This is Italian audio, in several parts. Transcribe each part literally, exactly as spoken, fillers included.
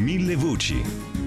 Mille voci.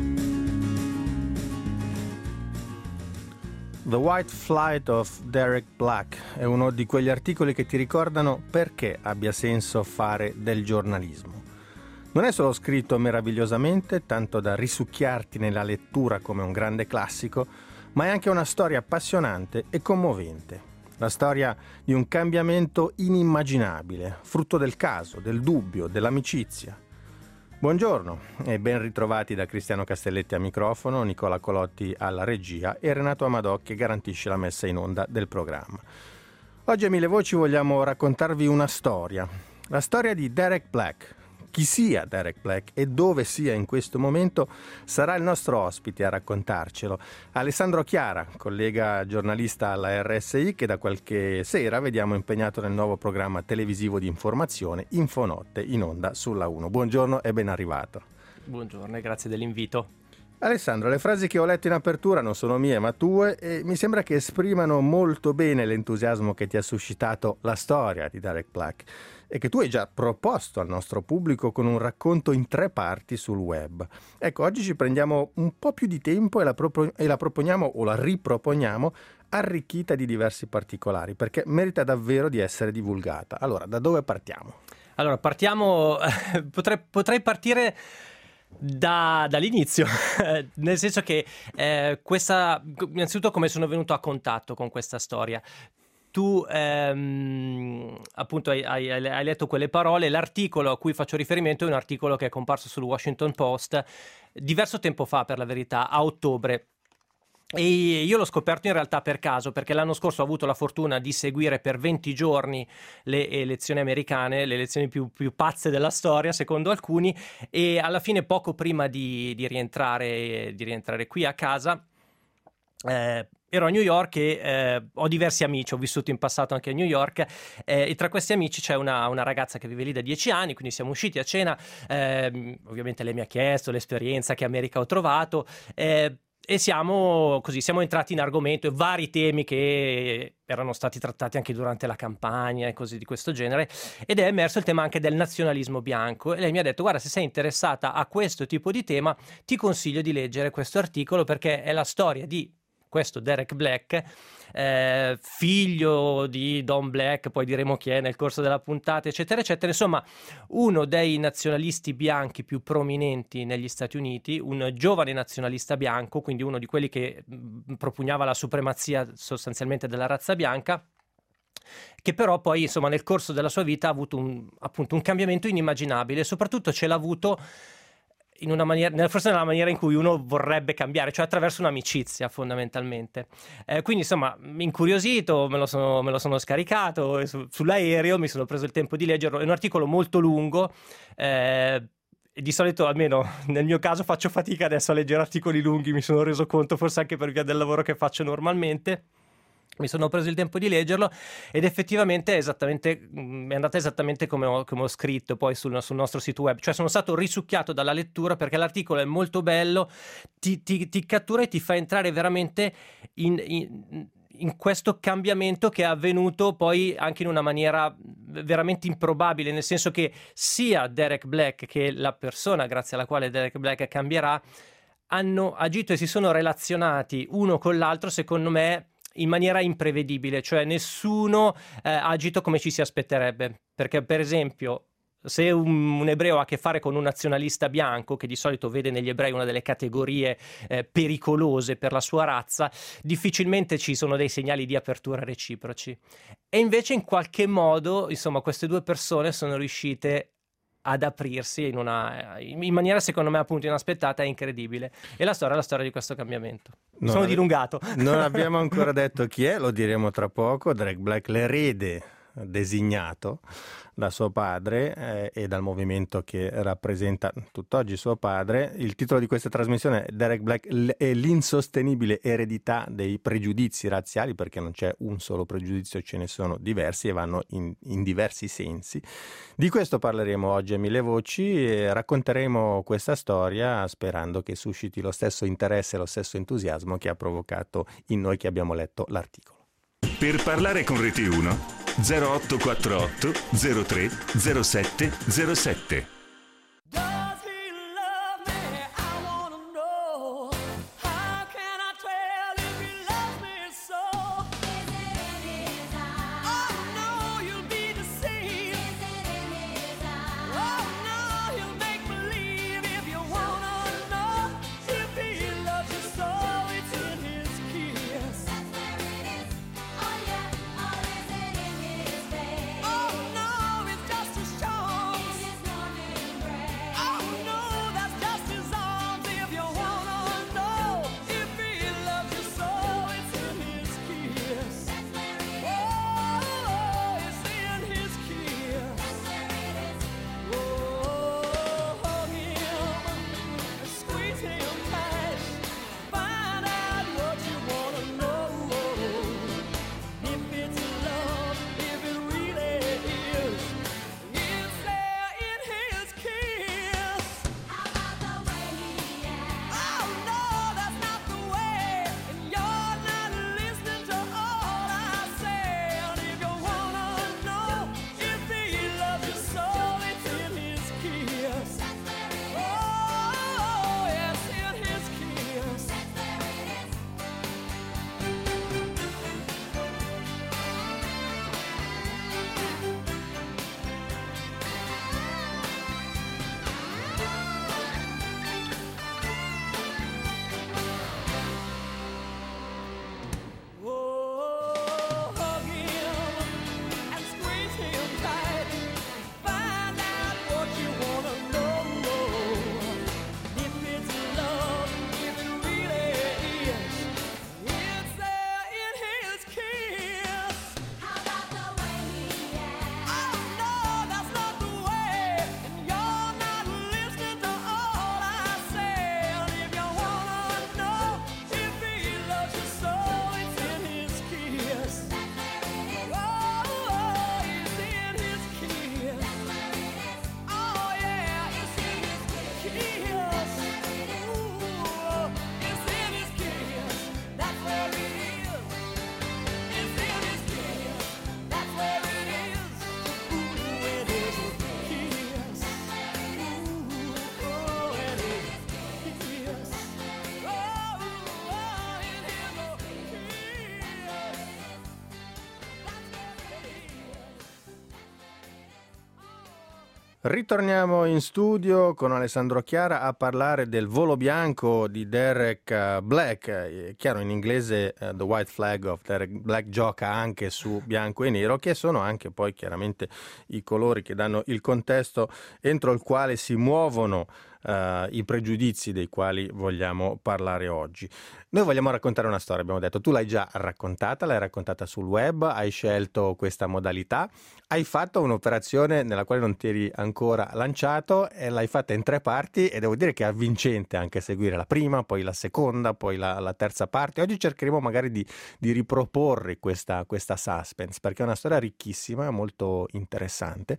The White Flight of Derek Black è uno di quegli articoli che ti ricordano perché abbia senso fare del giornalismo. Non è solo scritto meravigliosamente, tanto da risucchiarti nella lettura come un grande classico, ma è anche una storia appassionante e commovente. La storia di un cambiamento inimmaginabile, frutto del caso, del dubbio, dell'amicizia. Buongiorno e ben ritrovati da Cristiano Castelletti a microfono, Nicola Colotti alla regia e Renato Amadò che garantisce la messa in onda del programma. Oggi a Mille Voci vogliamo raccontarvi una storia, la storia di Derek Black. Chi sia Derek Black e dove sia in questo momento sarà il nostro ospite a raccontarcelo. Alessandro Chiara, collega giornalista alla R S I che da qualche sera vediamo impegnato nel nuovo programma televisivo di informazione Infonotte in onda sulla uno. Buongiorno e ben arrivato. Buongiorno e grazie dell'invito. Alessandro, le frasi che ho letto in apertura non sono mie ma tue e mi sembra che esprimano molto bene l'entusiasmo che ti ha suscitato la storia di Derek Black e che tu hai già proposto al nostro pubblico con un racconto in tre parti sul web. Ecco, oggi ci prendiamo un po' più di tempo e la, propo- e la proponiamo o la riproponiamo arricchita di diversi particolari perché merita davvero di essere divulgata. Allora, da dove partiamo? Allora, partiamo, potrei, potrei partire Da, dall'inizio, nel senso che eh, questa, innanzitutto come sono venuto a contatto con questa storia. Tu ehm, appunto hai, hai, hai letto quelle parole, l'articolo a cui faccio riferimento è un articolo che è comparso sul Washington Post diverso tempo fa, per la verità, a ottobre. E io l'ho scoperto in realtà per caso, perché l'anno scorso ho avuto la fortuna di seguire per venti giorni le elezioni americane, le elezioni più, più pazze della storia secondo alcuni, e alla fine poco prima di, di, rientrare, di rientrare qui a casa eh, ero a New York e eh, ho diversi amici, ho vissuto in passato anche a New York eh, e tra questi amici c'è una, una ragazza che vive lì da dieci anni, quindi siamo usciti a cena, eh, ovviamente lei mi ha chiesto l'esperienza, che America ho trovato, eh, e siamo così, siamo entrati in argomento e vari temi che erano stati trattati anche durante la campagna e cose di questo genere, ed è emerso il tema anche del nazionalismo bianco e lei mi ha detto: guarda, se sei interessata a questo tipo di tema ti consiglio di leggere questo articolo perché è la storia di questo Derek Black, eh, figlio di Don Black, poi diremo chi è nel corso della puntata, eccetera eccetera, insomma uno dei nazionalisti bianchi più prominenti negli Stati Uniti, un giovane nazionalista bianco, quindi uno di quelli che mh, propugnava la supremazia sostanzialmente della razza bianca, che però poi insomma nel corso della sua vita ha avuto un, appunto un cambiamento inimmaginabile e soprattutto ce l'ha avuto in una maniera, forse nella maniera in cui uno vorrebbe cambiare, cioè attraverso un'amicizia fondamentalmente. Eh, quindi insomma, incuriosito, me lo sono, me lo sono scaricato su, sull'aereo, mi sono preso il tempo di leggerlo. È un articolo molto lungo, eh, e di solito, almeno nel mio caso, faccio fatica adesso a leggere articoli lunghi, mi sono reso conto, forse anche per via del lavoro che faccio normalmente. Mi sono preso il tempo di leggerlo ed effettivamente è, esattamente, è andata esattamente come ho, come ho scritto poi sul, sul nostro sito web, cioè sono stato risucchiato dalla lettura perché l'articolo è molto bello, ti, ti, ti cattura e ti fa entrare veramente in, in, in questo cambiamento che è avvenuto poi anche in una maniera veramente improbabile, nel senso che sia Derek Black che la persona grazie alla quale Derek Black cambierà hanno agito e si sono relazionati uno con l'altro, secondo me, in maniera imprevedibile, cioè nessuno eh, ha agito come ci si aspetterebbe, perché per esempio se un, un ebreo ha a che fare con un nazionalista bianco, che di solito vede negli ebrei una delle categorie eh, pericolose per la sua razza, difficilmente ci sono dei segnali di apertura reciproci, e invece in qualche modo insomma queste due persone sono riuscite ad aprirsi in una in maniera secondo me appunto inaspettata e incredibile, e la storia è la storia di questo cambiamento. Mi sono ave- dilungato. Non abbiamo ancora detto chi è, lo diremo tra poco. Derek Black, l'erede designato da suo padre eh, e dal movimento che rappresenta tutt'oggi suo padre. Il titolo di questa trasmissione è Derek Black e l'insostenibile eredità dei pregiudizi razziali, perché non c'è un solo pregiudizio, ce ne sono diversi e vanno in, in diversi sensi. Di questo parleremo oggi a Mille Voci e racconteremo questa storia sperando che susciti lo stesso interesse e lo stesso entusiasmo che ha provocato in noi che abbiamo letto l'articolo. Per parlare con Rete uno zero otto quattro otto zero tre zero sette zero sette. Does he love me? Ritorniamo in studio con Alessandro Chiara a parlare del volo bianco di Derek Black. È chiaro, in inglese uh, The White Flag of Derek Black gioca anche su bianco e nero, che sono anche poi chiaramente i colori che danno il contesto entro il quale si muovono Uh, i pregiudizi dei quali vogliamo parlare oggi. Noi vogliamo raccontare una storia, abbiamo detto, tu l'hai già raccontata, l'hai raccontata sul web, hai scelto questa modalità, hai fatto un'operazione nella quale non ti eri ancora lanciato e l'hai fatta in tre parti e devo dire che è avvincente anche seguire la prima, poi la seconda, poi la, la terza parte. Oggi cercheremo magari di, di riproporre questa, questa suspense, perché è una storia ricchissima, molto interessante,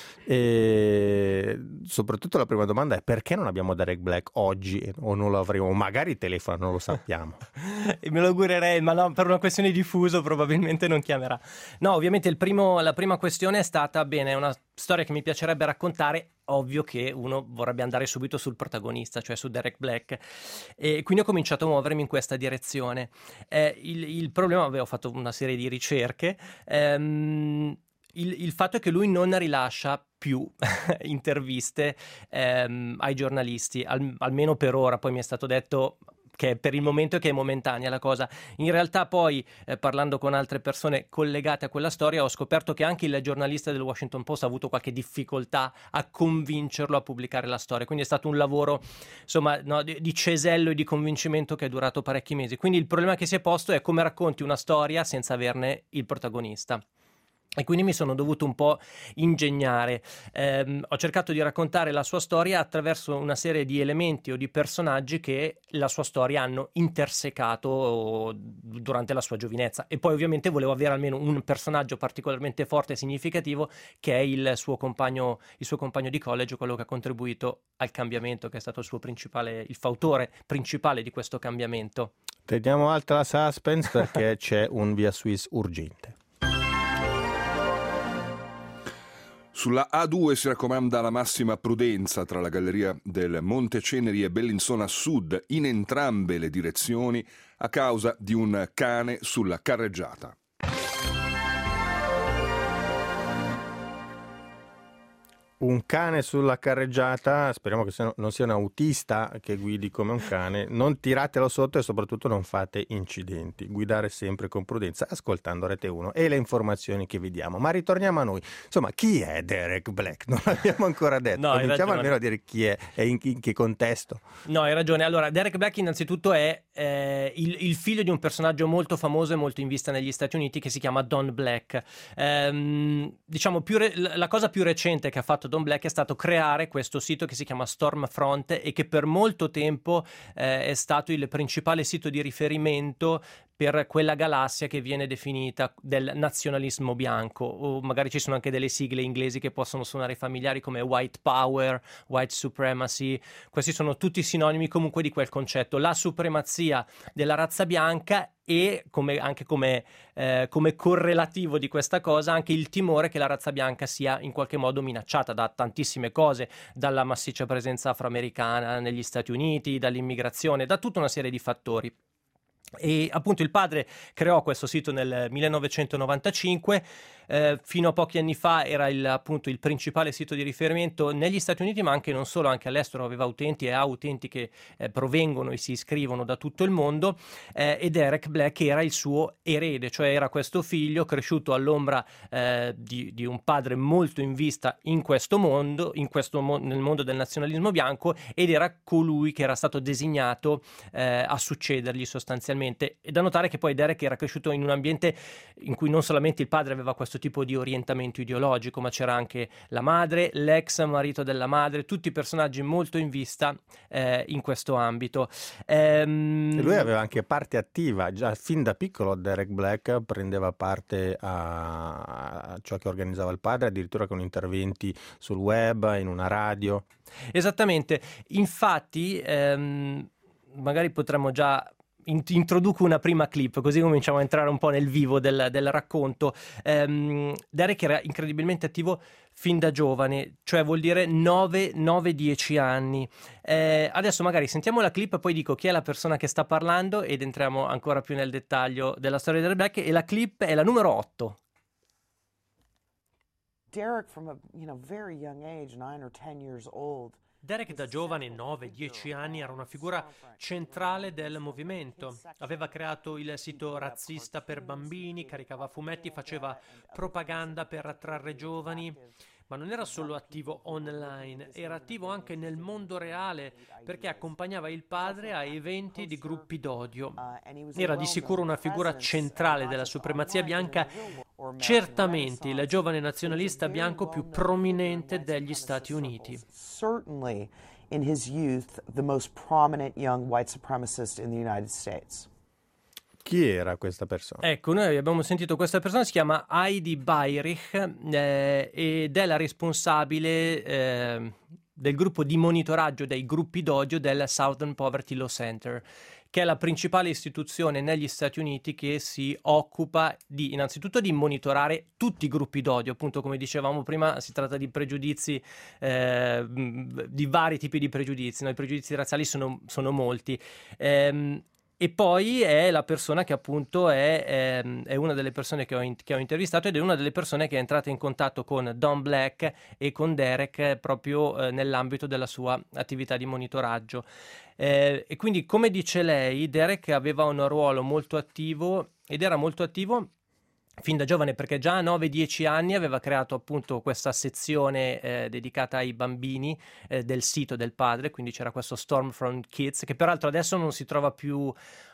e soprattutto la prima domanda è: perché non abbiamo Derek Black oggi o non lo avremo? Magari telefona, non lo sappiamo. E me lo augurerei, ma no, per una questione di fuso probabilmente non chiamerà. No, ovviamente il primo, la prima questione è stata: bene, è una storia che mi piacerebbe raccontare. Ovvio che uno vorrebbe andare subito sul protagonista, cioè su Derek Black, e quindi ho cominciato a muovermi in questa direzione. Eh, il, il problema, avevo fatto una serie di ricerche. Ehm, Il, il fatto è che lui non rilascia più interviste ehm, ai giornalisti, al, almeno per ora. Poi mi è stato detto che per il momento è che è momentanea la cosa. In realtà poi, eh, parlando con altre persone collegate a quella storia, ho scoperto che anche il giornalista del Washington Post ha avuto qualche difficoltà a convincerlo a pubblicare la storia. Quindi è stato un lavoro, insomma, no, di, di cesello e di convincimento che è durato parecchi mesi. Quindi il problema che si è posto è come racconti una storia senza averne il protagonista. E quindi mi sono dovuto un po' ingegnare. Eh, ho cercato di raccontare la sua storia attraverso una serie di elementi o di personaggi che la sua storia hanno intersecato durante la sua giovinezza. E poi ovviamente volevo avere almeno un personaggio particolarmente forte e significativo, che è il suo compagno, il suo compagno di college, quello che ha contribuito al cambiamento, che è stato il suo principale, il fautore principale di questo cambiamento. Teniamo alta la suspense perché c'è un via Swiss urgente. Sulla A due si raccomanda la massima prudenza tra la galleria del Monte Ceneri e Bellinzona Sud in entrambe le direzioni a causa di un cane sulla carreggiata. Un cane sulla carreggiata, speriamo che non sia un autista che guidi come un cane. Non tiratelo sotto e soprattutto non fate incidenti. Guidare sempre con prudenza, ascoltando Rete uno e le informazioni che vi diamo. Ma ritorniamo a noi. Insomma, chi è Derek Black? Non l'abbiamo ancora detto. No, cominciamo almeno a dire chi è e in, in che contesto. No, hai ragione. Allora, Derek Black innanzitutto è eh, il, il figlio di un personaggio molto famoso e molto in vista negli Stati Uniti che si chiama Don Black. Ehm, diciamo, più re- la cosa più recente che ha fatto Don Black è stato creare questo sito che si chiama Stormfront e che per molto tempo eh, è stato il principale sito di riferimento per quella galassia che viene definita del nazionalismo bianco, o magari ci sono anche delle sigle inglesi che possono suonare familiari come white power, white supremacy. Questi sono tutti sinonimi comunque di quel concetto, la supremazia della razza bianca e come, anche come, eh, come correlativo di questa cosa anche il timore che la razza bianca sia in qualche modo minacciata da tantissime cose, dalla massiccia presenza afroamericana negli Stati Uniti, dall'immigrazione, da tutta una serie di fattori. E appunto il padre creò questo sito nel millenovecentonovantacinque, eh, fino a pochi anni fa era il, appunto il principale sito di riferimento negli Stati Uniti, ma anche non solo, anche all'estero aveva utenti e ha utenti che eh, provengono e si iscrivono da tutto il mondo, eh, e Derek Black era il suo erede, cioè era questo figlio cresciuto all'ombra eh, di, di un padre molto in vista in questo mondo, in questo mo- nel mondo del nazionalismo bianco, ed era colui che era stato designato eh, a succedergli sostanzialmente. E da notare che poi Derek era cresciuto in un ambiente in cui non solamente il padre aveva questo tipo di orientamento ideologico, ma c'era anche la madre, l'ex marito della madre, tutti personaggi molto in vista eh, in questo ambito. Ehm... E lui aveva anche parte attiva, già fin da piccolo Derek Black prendeva parte a ciò che organizzava il padre, addirittura con interventi sul web, in una radio. Esattamente, infatti ehm, magari potremmo già introduco una prima clip così cominciamo a entrare un po' nel vivo del, del racconto. um, Derek era incredibilmente attivo fin da giovane, cioè vuol dire nove dieci anni. Eh, adesso magari sentiamo la clip, poi dico chi è la persona che sta parlando ed entriamo ancora più nel dettaglio della storia del Black. E la clip è la numero otto. Derek from a, you know, very young age, nine or ten years old. Derek da giovane, nove dieci anni, era una figura centrale del movimento. Aveva creato il sito razzista per bambini, caricava fumetti, faceva propaganda per attrarre giovani. Ma non era solo attivo online, era attivo anche nel mondo reale, perché accompagnava il padre a eventi di gruppi d'odio. Era di sicuro una figura centrale della supremazia bianca, certamente il giovane nazionalista bianco più prominente degli Stati Uniti. Certainly in his youth, the most prominent young white supremacist in the United States. Chi era questa persona? Ecco, noi abbiamo sentito questa persona, si chiama Heidi Beirich eh, ed è la responsabile eh, del gruppo di monitoraggio dei gruppi d'odio del Southern Poverty Law Center, che è la principale istituzione negli Stati Uniti che si occupa di, innanzitutto, di monitorare tutti i gruppi d'odio. Appunto, come dicevamo prima, si tratta di pregiudizi, eh, di vari tipi di pregiudizi, no? I pregiudizi razziali sono, sono molti. Ehm, E poi è la persona che appunto è, è, è una delle persone che ho, in, che ho intervistato ed è una delle persone che è entrata in contatto con Don Black e con Derek proprio eh, nell'ambito della sua attività di monitoraggio. Eh, e quindi, come dice lei, Derek aveva un ruolo molto attivo ed era molto attivo fin da giovane, perché già a nove dieci anni aveva creato appunto questa sezione eh, dedicata ai bambini eh, del sito del padre, quindi c'era questo Stormfront Kids, che peraltro adesso non si trova più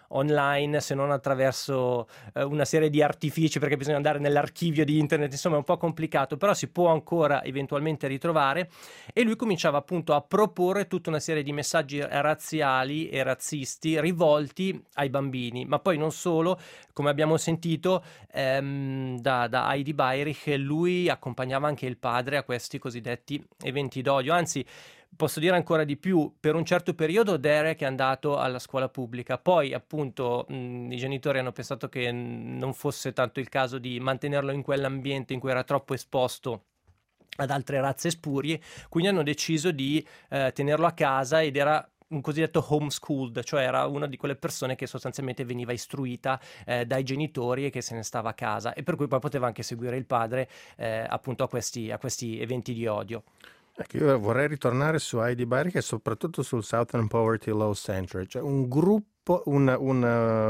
online se non attraverso eh, una serie di artifici, perché bisogna andare nell'archivio di internet, insomma è un po' complicato, però si può ancora eventualmente ritrovare. E lui cominciava appunto a proporre tutta una serie di messaggi razziali e razzisti rivolti ai bambini, ma poi non solo, come abbiamo sentito ehm, da, da Heidi Beirich, lui accompagnava anche il padre a questi cosiddetti eventi d'odio. Anzi, posso dire ancora di più, per un certo periodo Derek è andato alla scuola pubblica, poi appunto mh, i genitori hanno pensato che n- non fosse tanto il caso di mantenerlo in quell'ambiente in cui era troppo esposto ad altre razze spurie, quindi hanno deciso di eh, tenerlo a casa, ed era un cosiddetto homeschooled, cioè era una di quelle persone che sostanzialmente veniva istruita eh, dai genitori e che se ne stava a casa, e per cui poi poteva anche seguire il padre eh, appunto a questi, a questi eventi di odio. Ecco, io vorrei ritornare su Heidi Beirich e soprattutto sul Southern Poverty Law Center, cioè un gruppo, un, un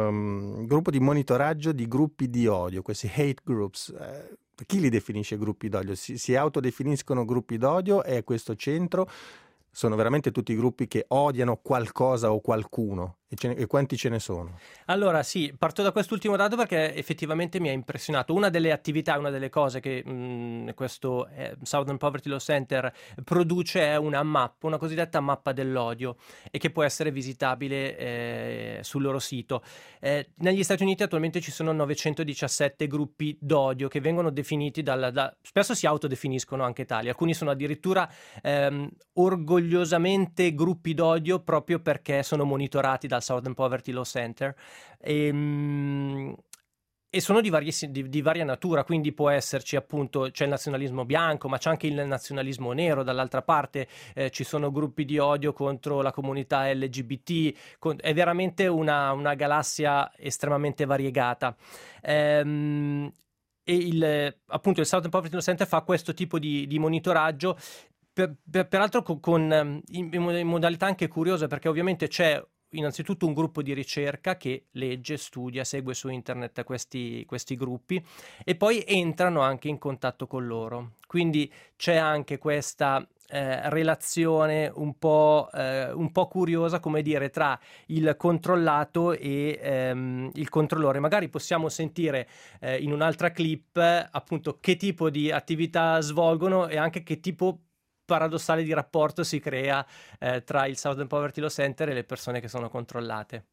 um, gruppo di monitoraggio di gruppi di odio, questi hate groups. Eh, chi li definisce gruppi d'odio? Si, si autodefiniscono gruppi d'odio e questo centro sono veramente tutti gruppi che odiano qualcosa o qualcuno? E, ce ne, e quanti ce ne sono? Allora sì, parto da quest'ultimo dato perché effettivamente mi ha impressionato. Una delle attività, una delle cose che mh, questo eh, Southern Poverty Law Center produce è una mappa, una cosiddetta mappa dell'odio, e che può essere visitabile eh, sul loro sito. Eh, negli Stati Uniti attualmente ci sono novecentodiciassette gruppi d'odio che vengono definiti dal, da, spesso si autodefiniscono anche tali, alcuni sono addirittura ehm, orgogliosamente gruppi d'odio proprio perché sono monitorati dal Southern Poverty Law Center, e, e sono di, varie, di, di varia natura, quindi può esserci appunto, c'è il nazionalismo bianco, ma c'è anche il nazionalismo nero. Dall'altra parte eh, ci sono gruppi di odio contro la comunità L G B T, con, è veramente una, una galassia estremamente variegata. Ehm, e il, appunto il Southern Poverty Law Center fa questo tipo di, di monitoraggio, per, per, peraltro con, con in, in modalità anche curiose, perché ovviamente c'è innanzitutto un gruppo di ricerca che legge, studia, segue su internet questi, questi gruppi, e poi entrano anche in contatto con loro. Quindi c'è anche questa eh, relazione un po', eh, un po' curiosa, come dire, tra il controllato e ehm, il controllore. Magari possiamo sentire eh, in un'altra clip appunto che tipo di attività svolgono e anche che tipo paradossale di rapporto si crea eh, tra il Southern Poverty Law Center e le persone che sono controllate.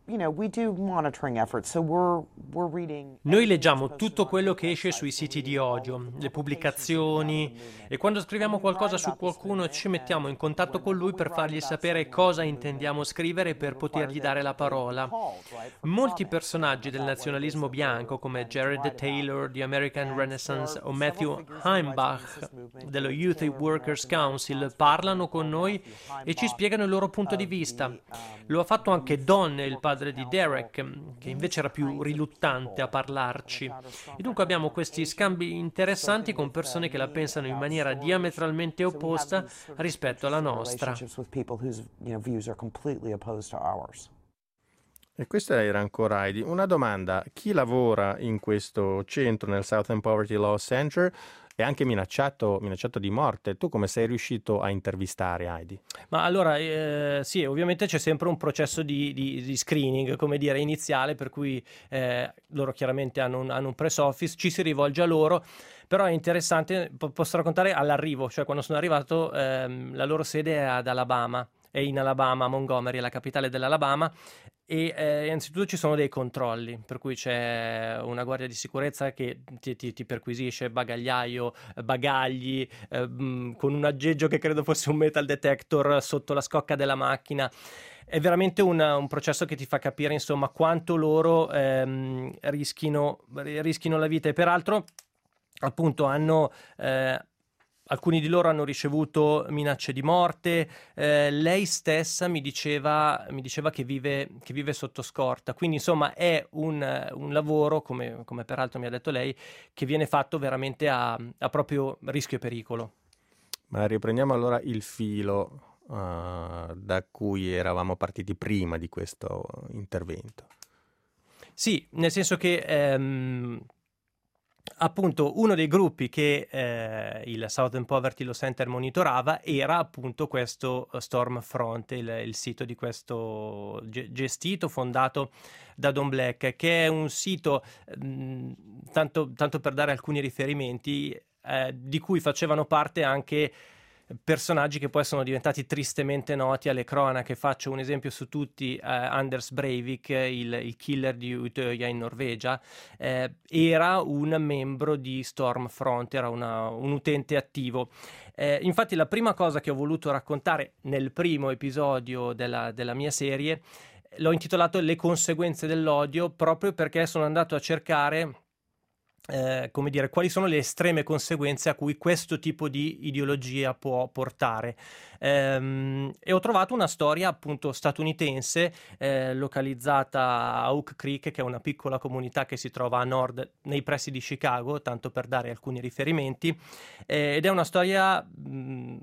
Noi leggiamo tutto quello che esce sui siti di odio, le pubblicazioni, e quando scriviamo qualcosa su qualcuno ci mettiamo in contatto con lui per fargli sapere cosa intendiamo scrivere e per potergli dare la parola. Molti personaggi del nazionalismo bianco, come Jared Taylor di American Renaissance o Matthew Heimbach dello Youth Workers Council, parlano con noi e ci spiegano il loro punto di vista. Lo ha fatto anche Don, il padre padre di Derek, che invece era più riluttante a parlarci. E dunque abbiamo questi scambi interessanti con persone che la pensano in maniera diametralmente opposta rispetto alla nostra. E questa era ancora Heidi. Una domanda: chi lavora in questo centro, nel Southern Poverty Law Center, è anche minacciato, minacciato di morte? Tu come sei riuscito a intervistare Heidi? Ma allora, eh, sì, ovviamente c'è sempre un processo di, di, di screening, come dire, iniziale, per cui eh, loro chiaramente hanno un, hanno un press office, ci si rivolge a loro, però è interessante, po- posso raccontare all'arrivo, cioè quando sono arrivato, ehm, la loro sede è ad Alabama, è in Alabama, Montgomery, è la capitale dell'Alabama, e eh, innanzitutto ci sono dei controlli, per cui c'è una guardia di sicurezza che ti, ti, ti perquisisce bagagliaio, bagagli, eh, mh, con un aggeggio che credo fosse un metal detector sotto la scocca della macchina. È veramente un, un processo che ti fa capire, insomma, quanto loro ehm, rischino, rischino la vita. E peraltro, appunto, hanno... Eh, alcuni di loro hanno ricevuto minacce di morte, eh, lei stessa mi diceva, mi diceva che, vive, che vive sotto scorta, quindi insomma è un, un lavoro, come, come peraltro mi ha detto lei, che viene fatto veramente a, a proprio rischio e pericolo. Ma riprendiamo allora il filo uh, da cui eravamo partiti prima di questo intervento. Sì, nel senso che... Ehm, appunto uno dei gruppi che eh, il Southern Poverty Law Center monitorava era appunto questo Stormfront, il, il sito di questo ge- gestito, fondato da Don Black, che è un sito, mh, tanto, tanto per dare alcuni riferimenti, eh, di cui facevano parte anche personaggi che poi sono diventati tristemente noti alle cronache. Faccio un esempio su tutti: eh, Anders Breivik, il, il killer di Utøya in Norvegia, eh, era un membro di Stormfront, era una, un utente attivo. Eh, infatti la prima cosa che ho voluto raccontare nel primo episodio della, della mia serie l'ho intitolato Le conseguenze dell'odio, proprio perché sono andato a cercare Eh, come dire, quali sono le estreme conseguenze a cui questo tipo di ideologia può portare. Ehm, e ho trovato una storia appunto statunitense, eh, localizzata a Oak Creek, che è una piccola comunità che si trova a nord, nei pressi di Chicago, tanto per dare alcuni riferimenti, eh, ed è una storia mh,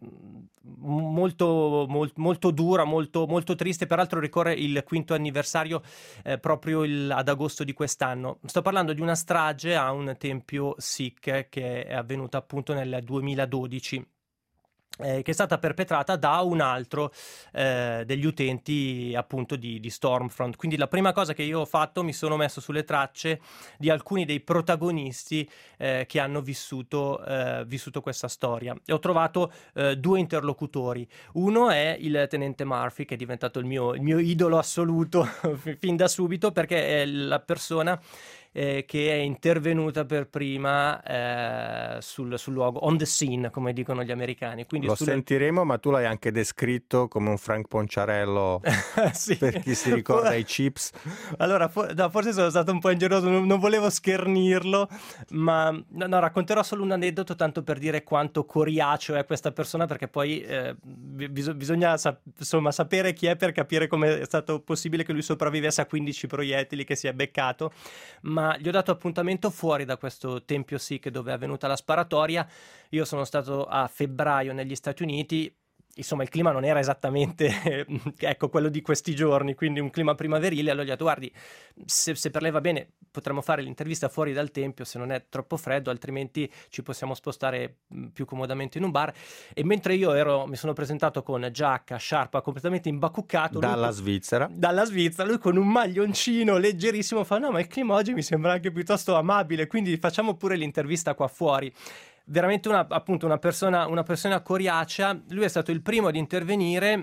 molto, molt, molto dura, molto, molto triste. Peraltro ricorre il quinto anniversario eh, proprio il, ad agosto di quest'anno. Sto parlando di una strage a un tempio Sikh che è avvenuta appunto nel duemiladodici, eh, che è stata perpetrata da un altro eh, degli utenti appunto di, di Stormfront. Quindi la prima cosa che io ho fatto, mi sono messo sulle tracce di alcuni dei protagonisti eh, che hanno vissuto, eh, vissuto questa storia, e ho trovato eh, due interlocutori. Uno è il tenente Murphy, che è diventato il mio, il mio idolo assoluto fin da subito, perché è la persona Eh, che è intervenuta per prima eh, sul, sul luogo, on the scene, come dicono gli americani. Quindi lo sulle... sentiremo, ma tu l'hai anche descritto come un Frank Ponciarello. Sì. Per chi si ricorda i Chips. Allora, for- no, forse sono stato un po' ingenuoso, non, non volevo schernirlo, ma no, no, racconterò solo un aneddoto tanto per dire quanto coriaceo è questa persona, perché poi eh, bis- bisogna sa- insomma sapere chi è per capire come è stato possibile che lui sopravvivesse a quindici proiettili che si è beccato. Ma ma gli ho dato appuntamento fuori da questo tempio Sikh dove è avvenuta la sparatoria. Io sono stato a febbraio negli Stati Uniti, insomma il clima non era esattamente ecco quello di questi giorni, quindi un clima primaverile. Allora gli ho detto: guardi, se, se per lei va bene potremmo fare l'intervista fuori dal tempio, se non è troppo freddo, altrimenti ci possiamo spostare più comodamente in un bar. E mentre io ero, mi sono presentato con giacca, sciarpa, completamente imbacuccato dalla lui, Svizzera dalla Svizzera, lui con un maglioncino leggerissimo fa: no, ma il clima oggi mi sembra anche piuttosto amabile, quindi facciamo pure l'intervista qua fuori. Veramente una, appunto una persona, una persona coriacea. Lui è stato il primo ad intervenire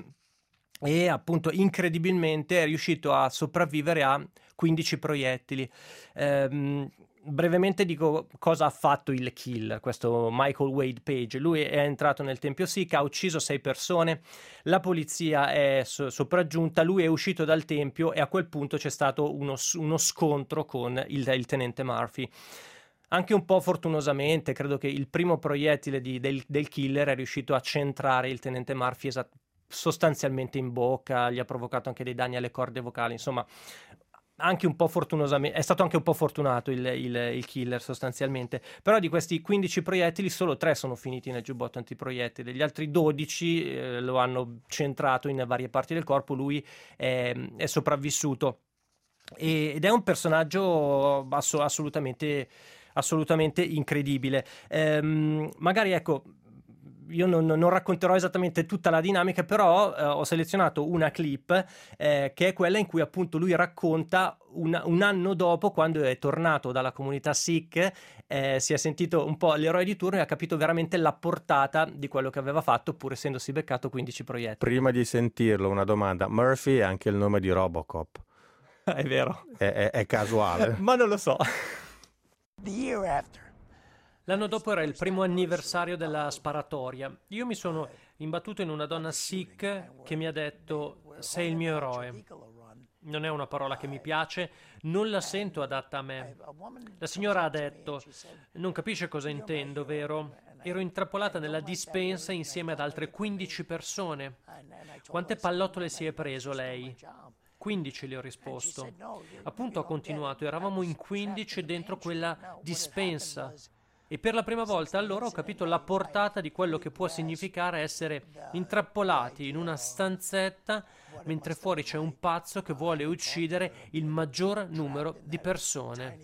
e appunto incredibilmente è riuscito a sopravvivere a quindici proiettili. Ehm, brevemente dico cosa ha fatto il kill, questo Michael Wade Page. Lui è entrato nel tempio Sikh, ha ucciso sei persone, la polizia è so- sopraggiunta, lui è uscito dal tempio e a quel punto c'è stato uno, uno scontro con il, il tenente Murphy. Anche un po' fortunosamente, credo che il primo proiettile di, del, del killer è riuscito a centrare il tenente Murphy esat- sostanzialmente in bocca, gli ha provocato anche dei danni alle corde vocali, insomma anche un po' fortunosamente, è stato anche un po' fortunato il, il, il killer sostanzialmente, però di questi quindici proiettili solo tre sono finiti nel giubbotto antiproiettile, gli altri dodici eh, lo hanno centrato in varie parti del corpo, lui è, è sopravvissuto e, ed è un personaggio ass- assolutamente, assolutamente incredibile. Ehm, magari ecco, io non, non racconterò esattamente tutta la dinamica, però eh, ho selezionato una clip eh, che è quella in cui appunto lui racconta un, un anno dopo, quando è tornato dalla comunità Sikh, eh, si è sentito un po' l'eroe di turno e ha capito veramente la portata di quello che aveva fatto, pur essendosi beccato quindici proiettili. Prima di sentirlo, una domanda: Murphy è anche il nome di Robocop? È vero. È, è, è casuale? Ma non lo so. The year after. L'anno dopo era il primo anniversario della sparatoria. Io mi sono imbattuto in una donna Sikh che mi ha detto: sei il mio eroe. Non è una parola che mi piace, non la sento adatta a me. La signora ha detto: non capisce cosa intendo, vero? Ero intrappolata nella dispensa insieme ad altre quindici persone. Quante pallottole si è preso lei? quindici, le ho risposto. Appunto, ha continuato, eravamo in quindici dentro quella dispensa. E per la prima volta allora ho capito la portata di quello che può significare essere intrappolati in una stanzetta mentre fuori c'è un pazzo che vuole uccidere il maggior numero di persone.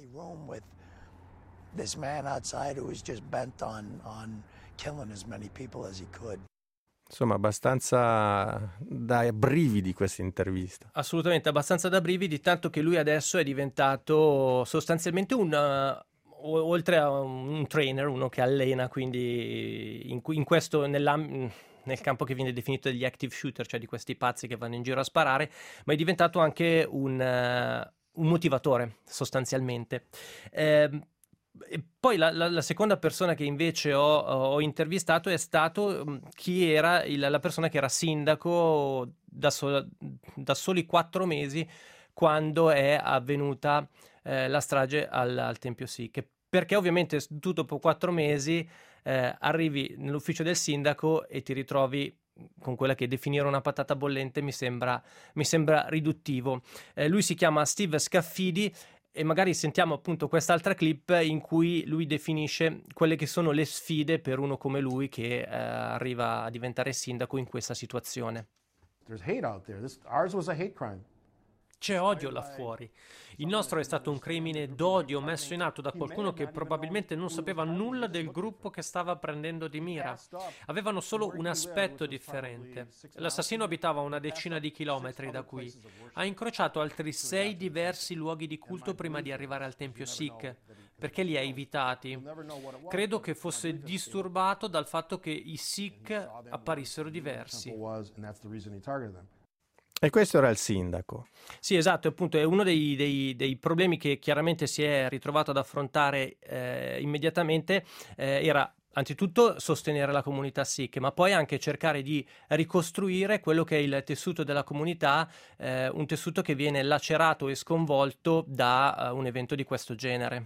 Insomma, abbastanza da brividi questa intervista. Assolutamente, abbastanza da brividi, tanto che lui adesso è diventato sostanzialmente un... oltre a un trainer, uno che allena, quindi in, in questo nel campo che viene definito degli active shooter, cioè di questi pazzi che vanno in giro a sparare, ma è diventato anche un, uh, un motivatore sostanzialmente. Eh, e poi la, la, la seconda persona che invece ho, ho intervistato è stato um, chi era il, la persona che era sindaco da, so, da soli quattro mesi quando è avvenuta Eh, la strage al, al Tempio Sikh, perché ovviamente tu dopo quattro mesi eh, arrivi nell'ufficio del sindaco e ti ritrovi con quella che definire una patata bollente mi sembra, mi sembra riduttivo. Eh, lui si chiama Steve Scaffidi e magari sentiamo appunto quest'altra clip in cui lui definisce quelle che sono le sfide per uno come lui che eh, arriva a diventare sindaco in questa situazione. There's hate out there. This, ours was a hate crime. C'è odio là fuori. Il nostro è stato un crimine d'odio messo in atto da qualcuno che probabilmente non sapeva nulla del gruppo che stava prendendo di mira. Avevano solo un aspetto differente. L'assassino abitava a una decina di chilometri da qui. Ha incrociato altri sei diversi luoghi di culto prima di arrivare al Tempio Sikh. Perché li ha evitati? Credo che fosse disturbato dal fatto che i Sikh apparissero diversi. E questo era il sindaco. Sì, esatto, appunto è uno dei, dei, dei problemi che chiaramente si è ritrovato ad affrontare eh, immediatamente, eh, era anzitutto sostenere la comunità Sikh, ma poi anche cercare di ricostruire quello che è il tessuto della comunità, eh, un tessuto che viene lacerato e sconvolto da uh, un evento di questo genere.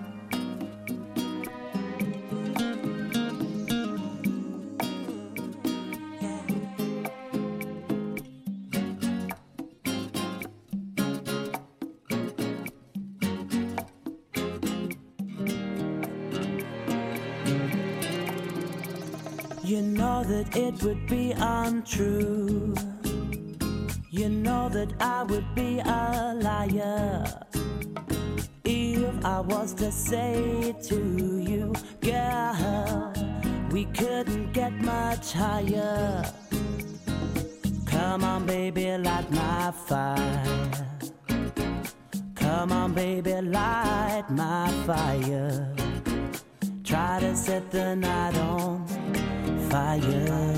You know that it would be untrue. You know that I would be a liar if I was to say to you, girl, we couldn't get much higher. Come on, baby, light my fire. Come on, baby, light my fire. Try to set the night on fire.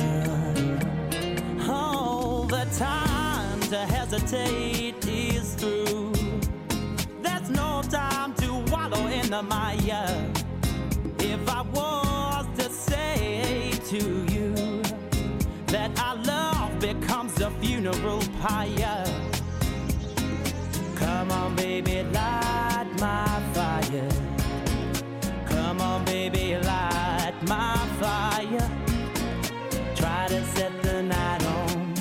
Oh, the time to hesitate is through. There's no time to wallow in the mire. If I was to say to you that our love becomes a funeral pyre, come on, baby, light my fire. Come on, baby, light my fire. Try to set the night on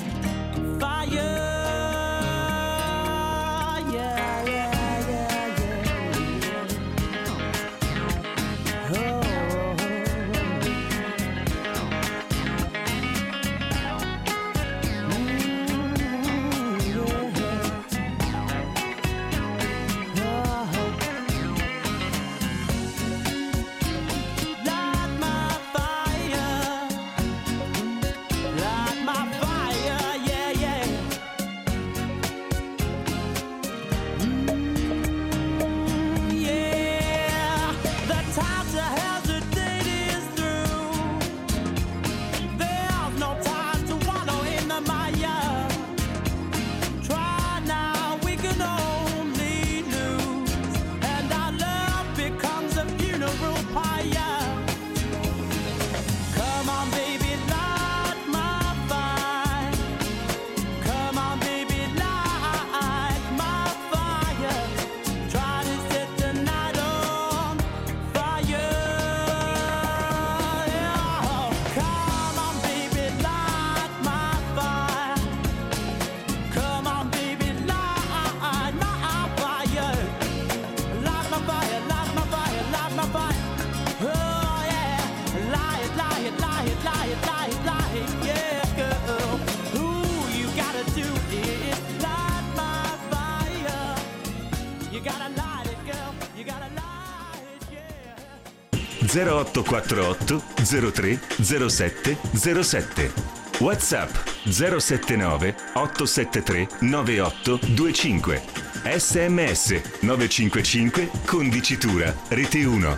zero otto quattro otto zero tre zero sette zero sette. WhatsApp zero sette nove otto sette tre nove otto due cinque. S M S nove cinque cinque con dicitura Rete uno.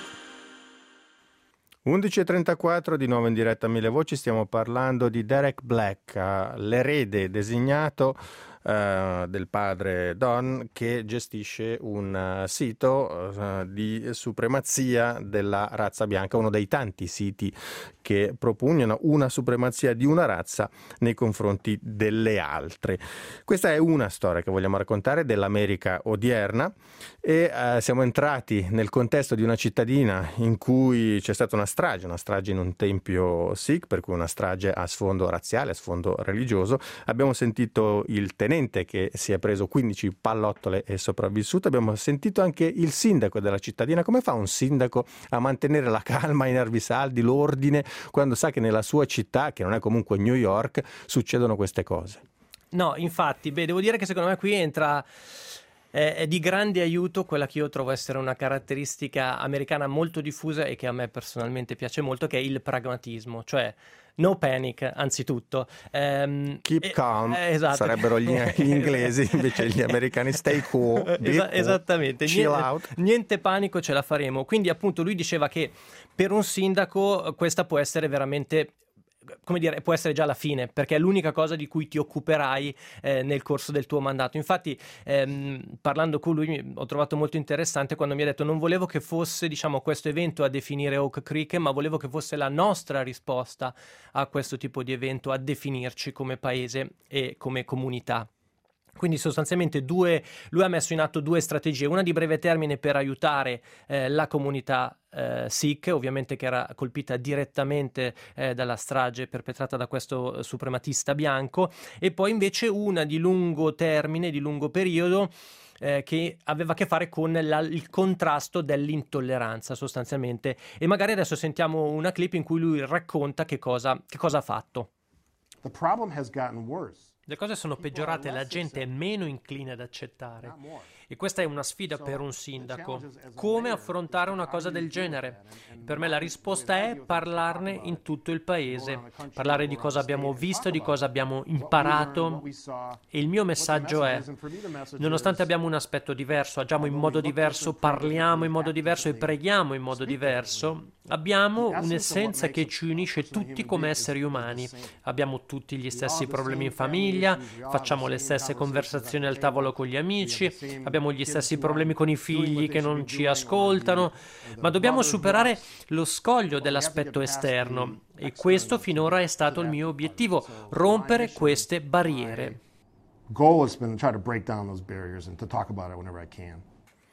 undici e trentaquattro di nuovo in diretta a Mille Voci, stiamo parlando di Derek Black, l'erede designato Uh, del padre Don, che gestisce un uh, sito uh, di supremazia della razza bianca, uno dei tanti siti che propugnano una supremazia di una razza nei confronti delle altre. Questa è una storia che vogliamo raccontare dell'America odierna e uh, siamo entrati nel contesto di una cittadina in cui c'è stata una strage, una strage in un tempio Sikh, per cui una strage a sfondo razziale, a sfondo religioso. Abbiamo sentito il tenente che si è preso quindici pallottole e sopravvissuto. Abbiamo sentito anche il sindaco della cittadina. Come fa un sindaco a mantenere la calma, i nervi saldi, l'ordine, quando sa che nella sua città, che non è comunque New York, succedono queste cose? No, infatti, beh, devo dire che secondo me qui entra... è di grande aiuto quella che io trovo essere una caratteristica americana molto diffusa e che a me personalmente piace molto, che è il pragmatismo, cioè no panic, anzitutto. Um, Keep eh, calm, eh, esatto. Sarebbero gli, gli inglesi, invece gli americani stay cool, Esa- cool, esattamente, chill niente, out. Niente panico, ce la faremo. Quindi appunto lui diceva che per un sindaco questa può essere veramente... come dire, può essere già la fine, perché è l'unica cosa di cui ti occuperai eh, nel corso del tuo mandato. Infatti ehm, parlando con lui ho trovato molto interessante quando mi ha detto: non volevo che fosse, diciamo, questo evento a definire Oak Creek, ma volevo che fosse la nostra risposta a questo tipo di evento, a definirci come paese e come comunità. Quindi sostanzialmente due, lui ha messo in atto due strategie, una di breve termine per aiutare eh, la comunità eh, Sikh, ovviamente che era colpita direttamente eh, dalla strage perpetrata da questo eh, suprematista bianco, e poi invece una di lungo termine, di lungo periodo, eh, che aveva a che fare con la, il contrasto dell'intolleranza sostanzialmente. E magari adesso sentiamo una clip in cui lui racconta che cosa, che cosa ha fatto. The problem has gotten worse. Le cose sono peggiorate, la gente è meno incline ad accettare. E questa è una sfida per un sindaco. Come affrontare una cosa del genere? Per me la risposta è parlarne in tutto il paese, parlare di cosa abbiamo visto, di cosa abbiamo imparato. E il mio messaggio è: nonostante abbiamo un aspetto diverso, agiamo in modo diverso, parliamo in modo diverso e preghiamo in modo diverso, abbiamo un'essenza che ci unisce tutti come esseri umani. Abbiamo tutti gli stessi problemi in famiglia, facciamo le stesse conversazioni al tavolo con gli amici, abbiamo gli stessi problemi con i figli che non ci ascoltano, ma dobbiamo superare lo scoglio dell'aspetto esterno, e questo finora è stato il mio obiettivo: rompere queste barriere. Goal has been to try to break down those barriers and to talk about it whenever I can.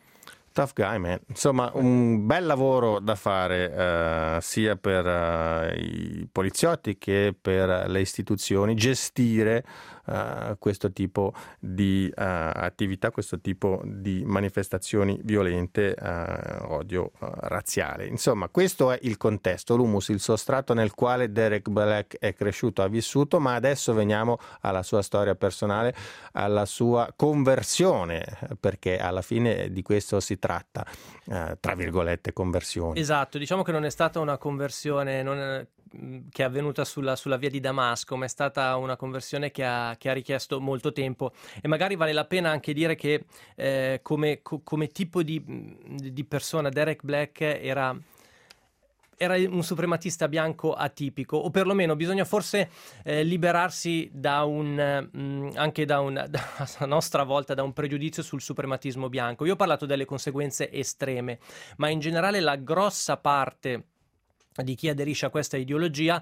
Tough guy, man. Insomma, un bel lavoro da fare uh, sia per uh, i poliziotti che per le istituzioni, gestire uh, questo tipo di uh, attività, questo tipo di manifestazioni violente, uh, odio uh, razziale. Insomma, questo è il contesto, l'humus, il sostrato nel quale Derek Black è cresciuto, ha vissuto, ma adesso veniamo alla sua storia personale, alla sua conversione, perché alla fine di questo si tratta, eh, tra virgolette, conversione. Esatto, diciamo che non è stata una conversione non è, che è avvenuta sulla, sulla via di Damasco, ma è stata una conversione che ha, che ha richiesto molto tempo, e magari vale la pena anche dire che eh, come, co, come tipo di, di persona Derek Black era... era un suprematista bianco atipico, o perlomeno bisogna forse eh, liberarsi da un, mh, anche da un, da, a nostra volta, da un pregiudizio sul suprematismo bianco. Io ho parlato delle conseguenze estreme, ma in generale la grossa parte di chi aderisce a questa ideologia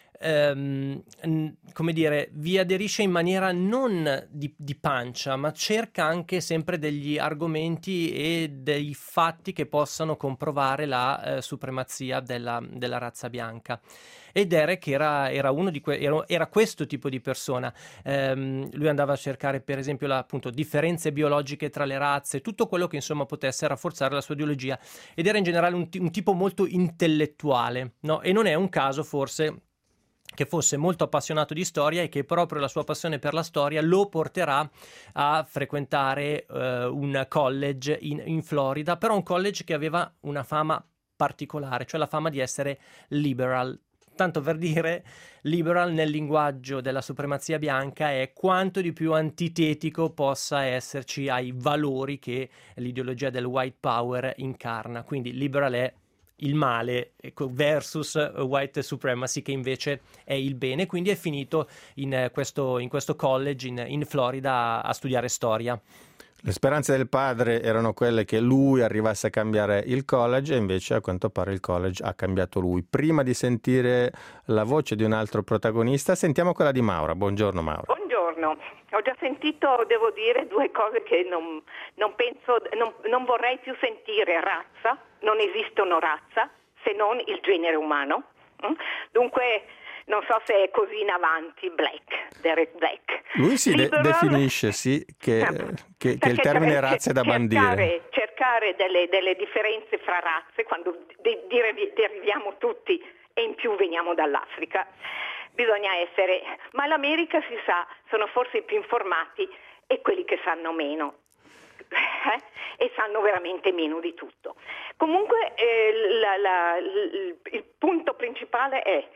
Ehm, come dire, vi aderisce in maniera non di, di pancia, ma cerca anche sempre degli argomenti e dei fatti che possano comprovare la eh, supremazia della, della razza bianca. E Derek era, era uno di que- era, era questo tipo di persona. Ehm, lui andava a cercare, per esempio, la, appunto, differenze biologiche tra le razze, tutto quello che insomma potesse rafforzare la sua ideologia, ed era in generale un, t- un tipo molto intellettuale, no? E non è un caso forse che fosse molto appassionato di storia e che proprio la sua passione per la storia lo porterà a frequentare uh, un college in, in Florida, però un college che aveva una fama particolare, cioè la fama di essere liberal. Tanto per dire, liberal nel linguaggio della supremazia bianca è quanto di più antitetico possa esserci ai valori che l'ideologia del white power incarna. Quindi liberal è il male versus white supremacy, che invece è il bene. Quindi è finito in questo, in questo college in, in Florida a, a studiare storia. Le speranze del padre erano quelle che lui arrivasse a cambiare il college e invece a quanto pare il college ha cambiato lui. Prima di sentire la voce di un altro protagonista, sentiamo quella di Maura. Buongiorno Maura. Buongiorno, ho già sentito, devo dire, due cose che non, non penso, non, non vorrei più sentire. Razza, non esistono razza se non il genere umano. Dunque non so se è così in avanti Black, Derek Black. Lui si de- Liberal, definisce sì che, che, che il termine razza è da bandire. Cercare, cercare delle, delle differenze fra razze, quando de- deriviamo tutti e in più veniamo dall'Africa, bisogna essere, ma l'America si sa, sono forse i più informati e quelli che sanno meno. Eh? E sanno veramente meno di tutto. Comunque eh, la, la, il, il punto principale è,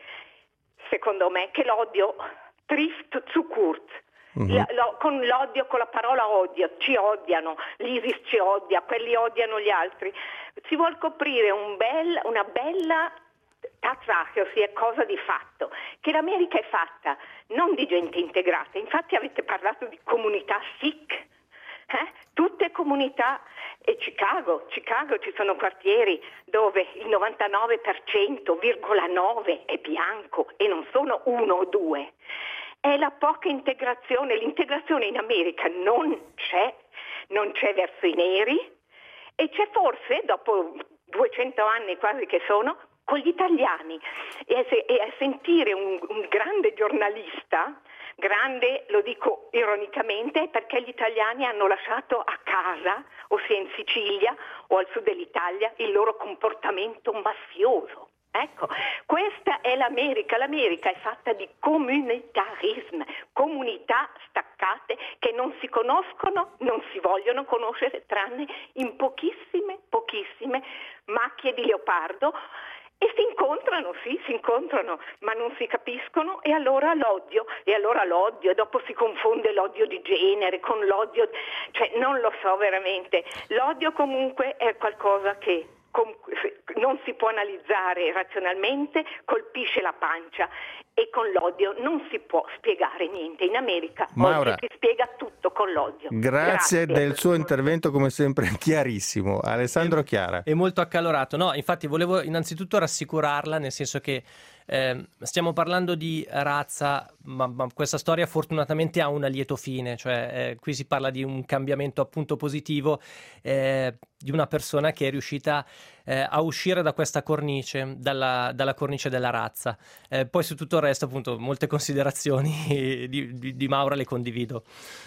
secondo me, che l'odio trifft zu kurz. Mm-hmm. La, lo, con l'odio, con la parola odio, ci odiano, l'ISIS ci odia, quelli odiano gli altri. Si vuol coprire un bel, una bella Tatsache, ossia cosa di fatto, che l'America è fatta non di gente integrata. Infatti avete parlato di comunità Sikh. Eh? Tutte comunità, e Chicago, Chicago ci sono quartieri dove il novantanove per cento virgola nove è bianco e non sono uno o due. È la poca integrazione, l'integrazione in America non c'è, non c'è verso i neri e c'è forse, dopo duecento anni quasi che sono, con gli italiani. E a, se, e a sentire un, un grande giornalista, grande, lo dico ironicamente, perché gli italiani hanno lasciato a casa, ossia in Sicilia o al sud dell'Italia, il loro comportamento mafioso. Ecco, questa è l'America. L'America è fatta di comunitarismo, comunità staccate che non si conoscono, non si vogliono conoscere, tranne in pochissime, pochissime macchie di leopardo. E si incontrano, sì, si incontrano, ma non si capiscono e allora l'odio, e allora l'odio, e dopo si confonde l'odio di genere con l'odio, cioè non lo so veramente. L'odio comunque è qualcosa che com- non si può analizzare razionalmente, colpisce la pancia e con l'odio non si può spiegare niente. In America Maura, oggi si spiega tutto con l'odio. Grazie, Grazie del suo intervento come sempre chiarissimo. Alessandro Chiara. È molto accalorato. No, infatti volevo innanzitutto rassicurarla, nel senso che eh, stiamo parlando di razza, ma, ma questa storia fortunatamente ha un lieto fine, cioè eh, qui si parla di un cambiamento appunto positivo, eh, di una persona che è riuscita eh, a uscire da questa cornice, dalla, dalla cornice della razza. Eh, poi su tutto il resto, appunto, molte considerazioni di, di, di Maura le condivido.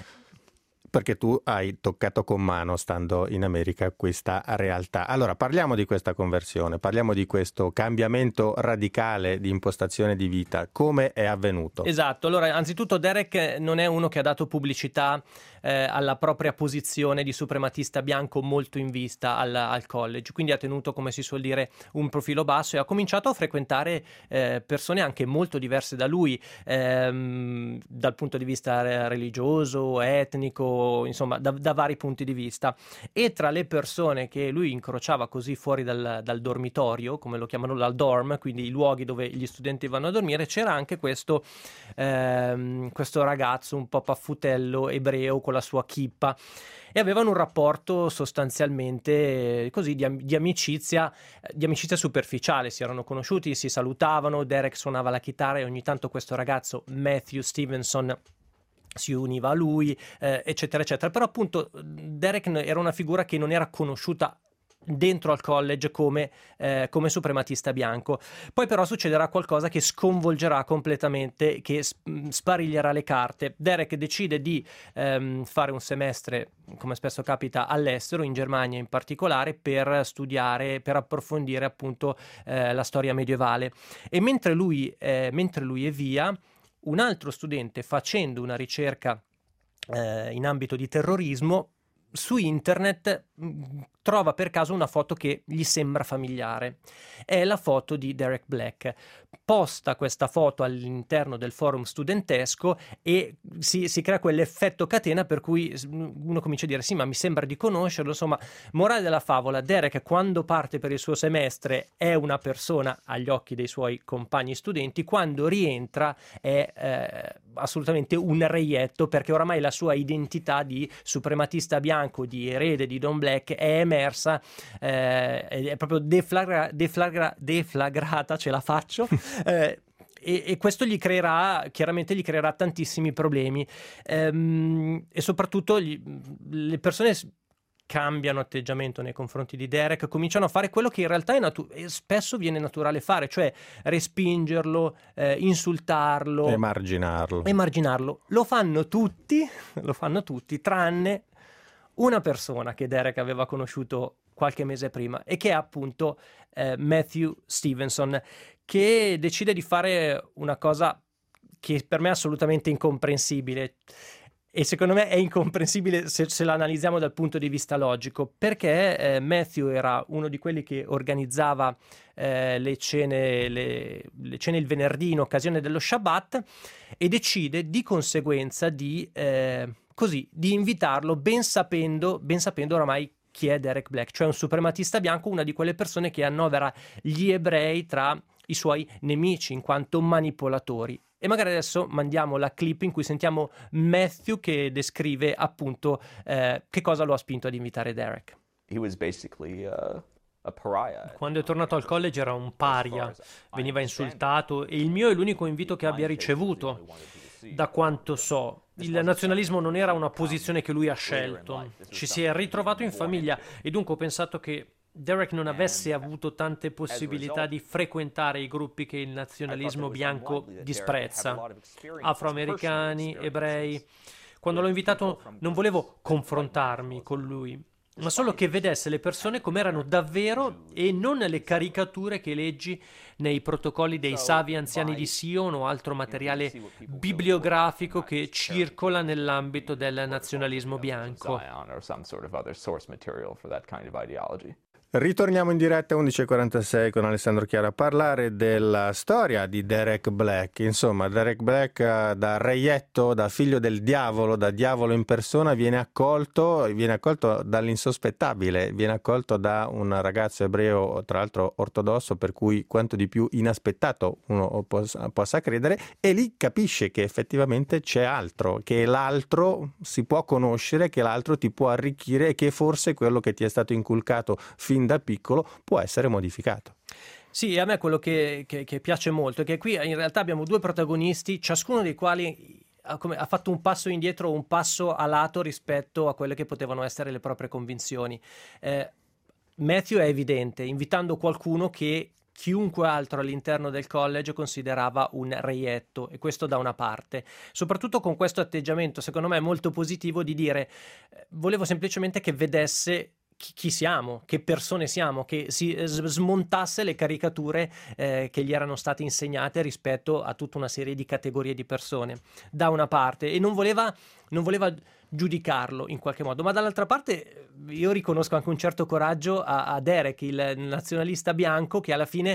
Perché tu hai toccato con mano, stando in America, questa realtà. Allora, parliamo di questa conversione, parliamo di questo cambiamento radicale di impostazione di vita. Come è avvenuto? Esatto, allora, anzitutto Derek non è uno che ha dato pubblicità eh, alla propria posizione di suprematista bianco molto in vista al, al college, quindi ha tenuto, come si suol dire, un profilo basso e ha cominciato a frequentare eh, persone anche molto diverse da lui, ehm, dal punto di vista religioso, etnico, insomma da, da vari punti di vista. E tra le persone che lui incrociava così fuori dal, dal dormitorio, come lo chiamano, dal dorm, quindi i luoghi dove gli studenti vanno a dormire, c'era anche questo, ehm, questo ragazzo un po' paffutello ebreo con la sua kippa, e avevano un rapporto sostanzialmente così di, di amicizia di amicizia superficiale. Si erano conosciuti, si salutavano, Derek suonava la chitarra e ogni tanto questo ragazzo Matthew Stevenson si univa a lui, eh, eccetera eccetera. Però appunto Derek era una figura che non era conosciuta dentro al college come, eh, come suprematista bianco. Poi però succederà qualcosa che sconvolgerà completamente, che spariglierà le carte. Derek decide di ehm, fare un semestre, come spesso capita, all'estero, in Germania in particolare, per studiare, per approfondire appunto eh, la storia medievale. E mentre lui, eh, mentre lui è via, un altro studente, facendo una ricerca eh, in ambito di terrorismo, su internet trova per caso una foto che gli sembra familiare. È la foto di Derek Black. Posta questa foto all'interno del forum studentesco e si, si crea quell'effetto catena per cui uno comincia a dire sì, ma mi sembra di conoscerlo. Insomma, morale della favola, Derek quando parte per il suo semestre è una persona agli occhi dei suoi compagni studenti, quando rientra è eh, assolutamente un reietto, perché oramai la sua identità di suprematista bianco, di erede di Don Black è emersa, eh, è proprio deflagra, deflagra, deflagrata, ce la faccio, eh, e, e questo gli creerà, chiaramente gli creerà tantissimi problemi, ehm, e soprattutto gli, le persone cambiano atteggiamento nei confronti di Derek, cominciano a fare quello che in realtà è natu- spesso viene naturale fare, cioè respingerlo, eh, insultarlo, emarginarlo. emarginarlo. Lo fanno tutti, lo fanno tutti, tranne una persona che Derek aveva conosciuto qualche mese prima e che è appunto eh, Matthew Stevenson, che decide di fare una cosa che per me è assolutamente incomprensibile. E secondo me è incomprensibile se, se la analizziamo dal punto di vista logico, perché eh, Matthew era uno di quelli che organizzava eh, le cene le, le cene il venerdì in occasione dello Shabbat, e decide di conseguenza di, eh, così, di invitarlo ben sapendo, ben sapendo oramai chi è Derek Black, cioè un suprematista bianco, una di quelle persone che annovera gli ebrei tra i suoi nemici in quanto manipolatori. E magari adesso mandiamo la clip in cui sentiamo Matthew che descrive appunto eh, che cosa lo ha spinto ad invitare Derek. He was basically uh, a pariah. Quando è tornato al college era un paria, veniva insultato e il mio è l'unico invito che abbia ricevuto. Da quanto so, il nazionalismo non era una posizione che lui ha scelto, ci si è ritrovato in famiglia e dunque ho pensato che Derek non avesse avuto tante possibilità di frequentare i gruppi che il nazionalismo bianco disprezza, afroamericani, ebrei. Quando l'ho invitato non volevo confrontarmi con lui, ma solo che vedesse le persone come erano davvero e non le caricature che leggi nei protocolli dei savi anziani di Sion o altro materiale bibliografico che circola nell'ambito del nazionalismo bianco. Ritorniamo in diretta undici e quarantasei con Alessandro Chiara a parlare della storia di Derek Black. Insomma, Derek Black da reietto, da figlio del diavolo, da diavolo in persona, viene accolto, viene accolto dall'insospettabile, viene accolto da un ragazzo ebreo, tra l'altro ortodosso, per cui quanto di più inaspettato uno possa, possa credere, e lì capisce che effettivamente c'è altro, che l'altro si può conoscere, che l'altro ti può arricchire e che forse quello che ti è stato inculcato fin da piccolo può essere modificato. Sì, a me quello che, che, che piace molto è che qui in realtà abbiamo due protagonisti, ciascuno dei quali ha, come, ha fatto un passo indietro o un passo a lato rispetto a quelle che potevano essere le proprie convinzioni. Eh, Matthew è evidente, invitando qualcuno che chiunque altro all'interno del college considerava un reietto, e questo da una parte, soprattutto con questo atteggiamento secondo me molto positivo di dire eh, volevo semplicemente che vedesse chi siamo, che persone siamo, che si smontasse le caricature eh, che gli erano state insegnate rispetto a tutta una serie di categorie di persone, da una parte, e non voleva, non voleva giudicarlo in qualche modo, ma dall'altra parte io riconosco anche un certo coraggio a, a Derek, il nazionalista bianco, che alla fine,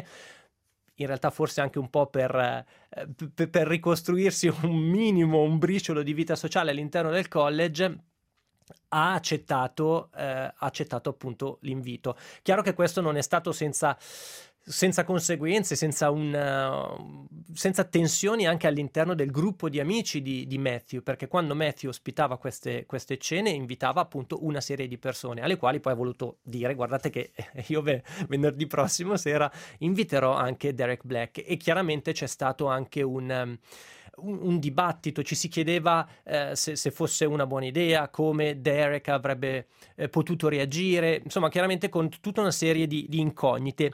in realtà forse anche un po' per, eh, per, per ricostruirsi un minimo, un briciolo di vita sociale all'interno del college, ha accettato, eh, ha accettato appunto l'invito. Chiaro che questo non è stato senza, senza conseguenze, senza, un, uh, senza tensioni anche all'interno del gruppo di amici di, di Matthew, perché quando Matthew ospitava queste, queste cene invitava appunto una serie di persone alle quali poi ha voluto dire guardate che io ve- venerdì prossimo sera inviterò anche Derek Black, e chiaramente c'è stato anche un... Um, Un, un dibattito, ci si chiedeva eh, se, se fosse una buona idea, come Derek avrebbe eh, potuto reagire, insomma chiaramente con tutta una serie di, di incognite.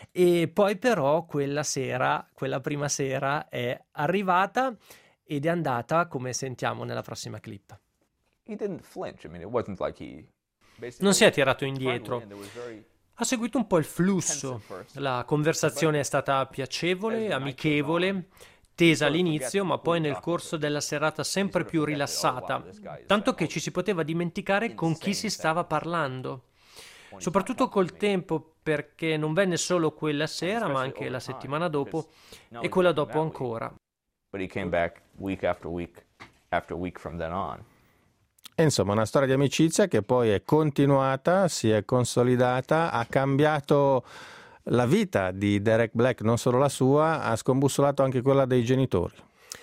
E poi però quella sera, quella prima sera è arrivata ed è andata come sentiamo nella prossima clip. Non si è tirato indietro, ha seguito un po' il flusso, la conversazione è stata piacevole, amichevole. tesa all'inizio, ma poi nel corso della serata sempre più rilassata, tanto che ci si poteva dimenticare con chi si stava parlando. Soprattutto col tempo, perché non venne solo quella sera, ma anche la settimana dopo e quella dopo ancora. But he came back week after week after week from then on. E insomma, una storia di amicizia che poi è continuata, si è consolidata, ha cambiato la vita di Derek Black, non solo la sua, ha scombussolato anche quella dei genitori.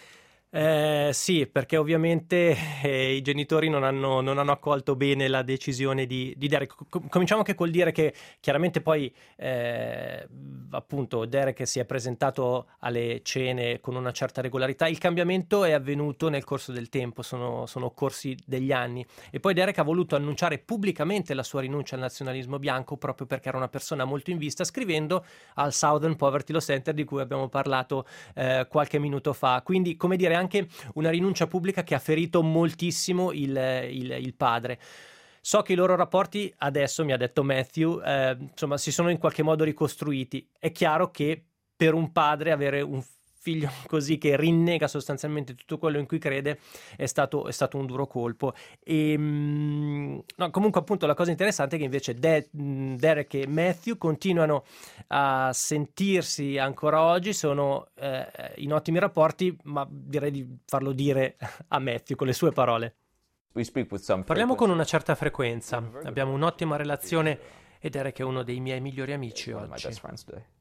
Eh, sì, perché ovviamente eh, i genitori non hanno, non hanno accolto bene la decisione di, di Derek. Com- cominciamo anche col dire che chiaramente poi eh, appunto Derek si è presentato alle cene con una certa regolarità. Il cambiamento è avvenuto nel corso del tempo, sono, sono occorsi degli anni, e poi Derek ha voluto annunciare pubblicamente la sua rinuncia al nazionalismo bianco proprio perché era una persona molto in vista, scrivendo al Southern Poverty Law Center di cui abbiamo parlato eh, qualche minuto fa. Quindi, come dire, anche una rinuncia pubblica che ha ferito moltissimo il, il, il padre. So che i loro rapporti adesso, mi ha detto Matthew, eh, insomma, si sono in qualche modo ricostruiti. È chiaro che per un padre avere un figlio così che rinnega sostanzialmente tutto quello in cui crede è stato, è stato un duro colpo. E, no, comunque appunto la cosa interessante è che invece De- Derek e Matthew continuano a sentirsi ancora oggi, sono eh, in ottimi rapporti, ma direi di farlo dire a Matthew con le sue parole. We speak with some Parliamo con frequency. una certa frequenza, abbiamo un'ottima relazione e Derek è uno dei miei migliori amici One of my oggi. best friends today.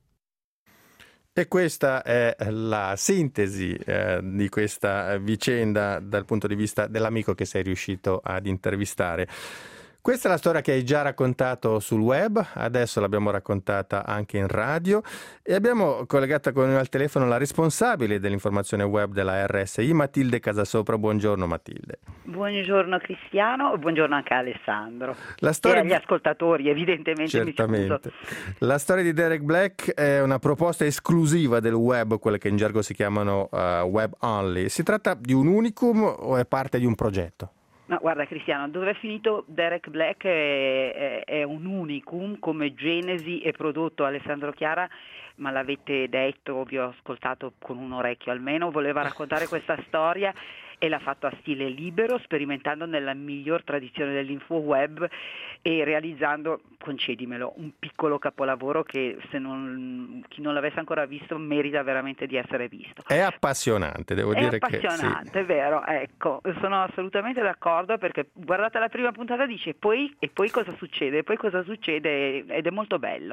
E questa è la sintesi eh, di questa vicenda dal punto di vista dell'amico che sei riuscito ad intervistare. Questa è la storia che hai già raccontato sul web, adesso l'abbiamo raccontata anche in radio e abbiamo collegata con noi al telefono la responsabile dell'informazione web della R S I, Matilde Casasopra. Buongiorno Matilde. Buongiorno Cristiano e buongiorno anche a Alessandro. La storia e agli ascoltatori, evidentemente. Certamente. Mi scuso. La storia di Derek Black è una proposta esclusiva del web, quelle che in gergo si chiamano uh, web only. Si tratta di un unicum o è parte di un progetto? Ma guarda Cristiano, dove è finito Derek Black è, è, è un unicum come genesi e prodotto. Alessandro Chiara, ma l'avete detto, vi ho ascoltato con un orecchio almeno, voleva raccontare questa storia e l'ha fatto a stile libero, sperimentando nella miglior tradizione dell'infoweb e realizzando, concedimelo, un piccolo capolavoro che se non, chi non l'avesse ancora visto merita veramente di essere visto. È appassionante, devo è dire appassionante, che sì. È vero, ecco, sono assolutamente d'accordo perché guardate la prima puntata dice poi e poi cosa succede, e poi cosa succede ed è molto bello.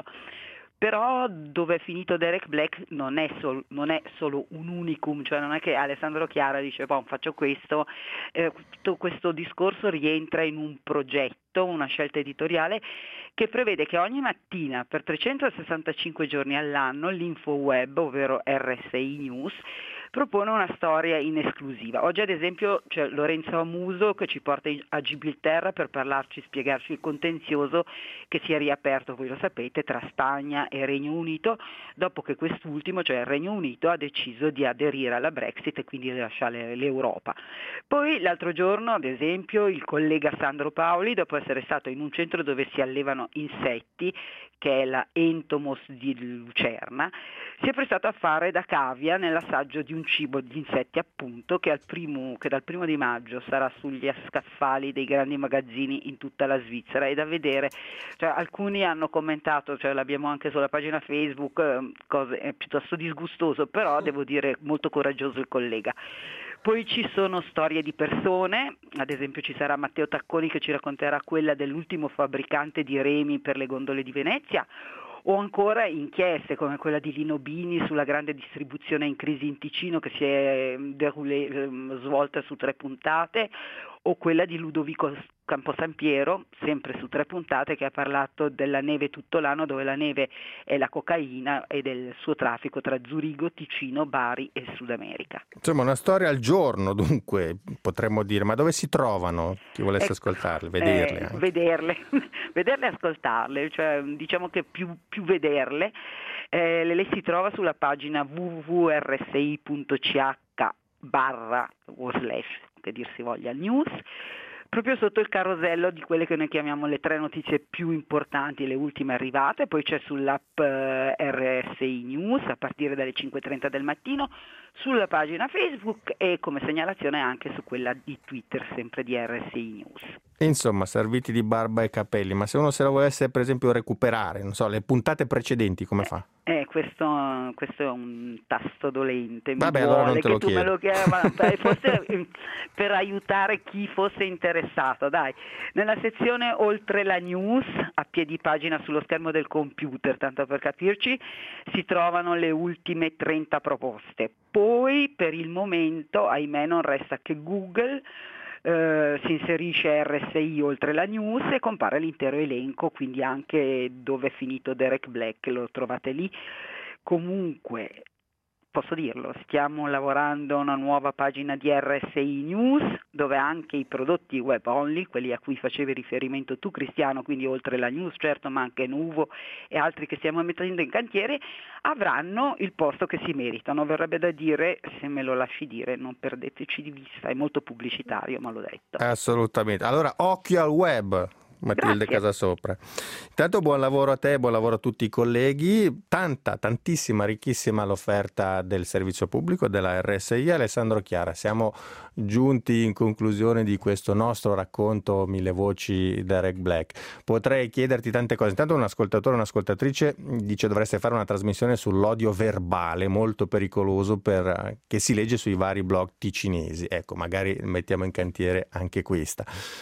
Però dove è finito Derek Black non è, sol- non è solo un unicum, cioè non è che Alessandro Chiara dice boh, faccio questo, eh, tutto questo discorso rientra in un progetto, una scelta editoriale che prevede che ogni mattina per trecentosessantacinque giorni all'anno l'InfoWeb, ovvero R S I News, propone una storia in esclusiva. Oggi ad esempio c'è Lorenzo Amuso che ci porta a Gibilterra per parlarci, spiegarci il contenzioso che si è riaperto, voi lo sapete, tra Spagna e Regno Unito, dopo che quest'ultimo, cioè il Regno Unito, ha deciso di aderire alla Brexit e quindi di lasciare l'Europa. Poi l'altro giorno, ad esempio, il collega Sandro Paoli, dopo essere stato in un centro dove si allevano insetti, che è la Entomos di Lucerna, si è prestato a fare da cavia nell'assaggio di un cibo di insetti appunto che, al primo, che dal primo di maggio sarà sugli scaffali dei grandi magazzini in tutta la Svizzera. È da vedere, cioè, alcuni hanno commentato, cioè, l'abbiamo anche sulla pagina Facebook, eh, cose è piuttosto disgustoso, però devo dire molto coraggioso il collega. Poi ci sono storie di persone, ad esempio ci sarà Matteo Tacconi che ci racconterà quella dell'ultimo fabbricante di remi per le gondole di Venezia, o ancora inchieste come quella di Lino Bini sulla grande distribuzione in crisi in Ticino che si è deroulé, svolta su tre puntate, o quella di Ludovico Camposampiero, sempre su tre puntate, che ha parlato della neve tutto l'anno, dove la neve è la cocaina e del suo traffico tra Zurigo, Ticino, Bari e Sud America. Insomma, una storia al giorno, dunque, potremmo dire. Ma dove si trovano chi volesse ecco, ascoltarle, vederle? Eh, anche. Vederle, vederle e ascoltarle, cioè diciamo che più, più vederle. Eh, lei si trova sulla pagina w w w punto r s i punto c h barra o slash, che dir si voglia, news. proprio sotto il carosello di quelle che noi chiamiamo le tre notizie più importanti, le ultime arrivate. Poi c'è sull'app eh, R S I News a partire dalle cinque e trenta del mattino, sulla pagina Facebook e come segnalazione anche su quella di Twitter, sempre di R S I News. Insomma, serviti di barba e capelli, ma se uno se lo volesse per esempio recuperare, non so, le puntate precedenti, come fa? Eh, questo, questo è un tasto dolente. Mi Vabbè, vuole allora non te che lo tu chiedo. me lo chiedi, ma dai, forse per aiutare chi fosse interessato. Dai, nella sezione oltre la news, a piedi pagina sullo schermo del computer, tanto per capirci, si trovano le ultime trenta proposte. Poi, per il momento, ahimè, non resta che Google. Uh, si inserisce R S I oltre la news e compare l'intero elenco, quindi anche dove è finito Derek Black lo trovate lì. Comunque, posso dirlo, stiamo lavorando a una nuova pagina di R S I News dove anche i prodotti web only, quelli a cui facevi riferimento tu Cristiano, quindi oltre la news certo, ma anche Nuvo e altri che stiamo mettendo in cantiere, avranno il posto che si meritano. Verrebbe da dire, se me lo lasci dire, non perdeteci di vista, è molto pubblicitario, ma l'ho detto. Assolutamente. Allora, occhio al web. Matilde Grazie. Casasopra. Intanto buon lavoro a te, buon lavoro a tutti i colleghi. Tanta, tantissima, ricchissima l'offerta del servizio pubblico della R S I. Alessandro Chiara, siamo giunti in conclusione di questo nostro racconto Mille Voci Derek Black. Potrei chiederti tante cose. Intanto un ascoltatore o un'ascoltatrice dice dovreste fare una trasmissione sull'odio verbale, molto pericoloso, per, che si legge sui vari blog ticinesi. Ecco, magari mettiamo in cantiere anche questa.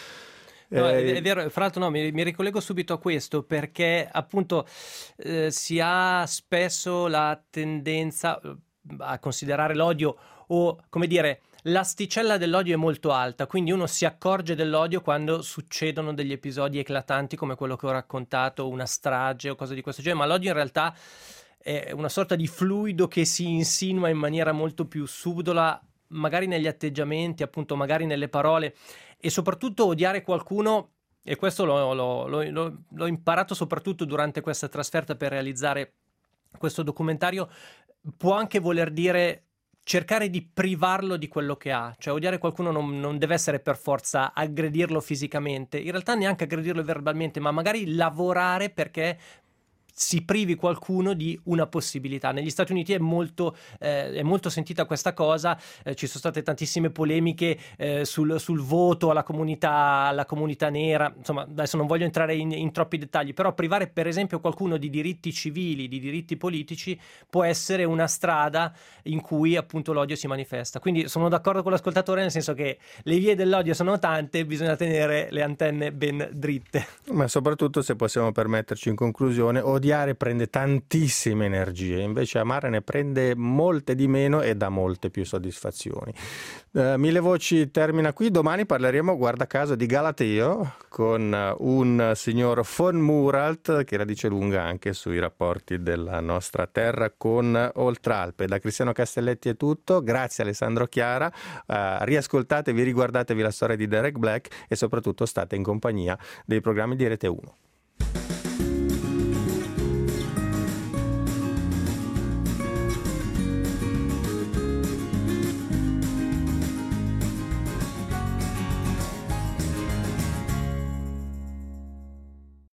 No, è, è vero, fra l'altro no, mi, mi ricollego subito a questo perché appunto eh, si ha spesso la tendenza a considerare l'odio o, come dire, l'asticella dell'odio è molto alta, quindi uno si accorge dell'odio quando succedono degli episodi eclatanti come quello che ho raccontato, una strage o cose di questo genere, ma l'odio in realtà è una sorta di fluido che si insinua in maniera molto più subdola, magari negli atteggiamenti, appunto magari nelle parole. E soprattutto odiare qualcuno, e questo l'ho, l'ho, l'ho, l'ho imparato soprattutto durante questa trasferta per realizzare questo documentario, può anche voler dire cercare di privarlo di quello che ha. Cioè odiare qualcuno non, non deve essere per forza aggredirlo fisicamente, in realtà neanche aggredirlo verbalmente, ma magari lavorare perché si privi qualcuno di una possibilità. Negli Stati Uniti è molto, eh, è molto sentita questa cosa, eh, ci sono state tantissime polemiche eh, sul, sul voto alla comunità, alla comunità nera, insomma adesso non voglio entrare in, in troppi dettagli, però privare per esempio qualcuno di diritti civili, di diritti politici può essere una strada in cui appunto l'odio si manifesta. Quindi sono d'accordo con l'ascoltatore, nel senso che le vie dell'odio sono tante, bisogna tenere le antenne ben dritte. Ma soprattutto, se possiamo permetterci in conclusione, odiare prende tantissime energie, invece amare ne prende molte di meno e dà molte più soddisfazioni. Uh, Mille Voci termina qui, domani parleremo, guarda caso, di Galateo con un signor von Muralt che la dice lunga anche sui rapporti della nostra terra con Oltralpe. Da Cristiano Castelletti è tutto, grazie Alessandro Chiara, uh, riascoltatevi, riguardatevi la storia di Derek Black e soprattutto state in compagnia dei programmi di Rete uno.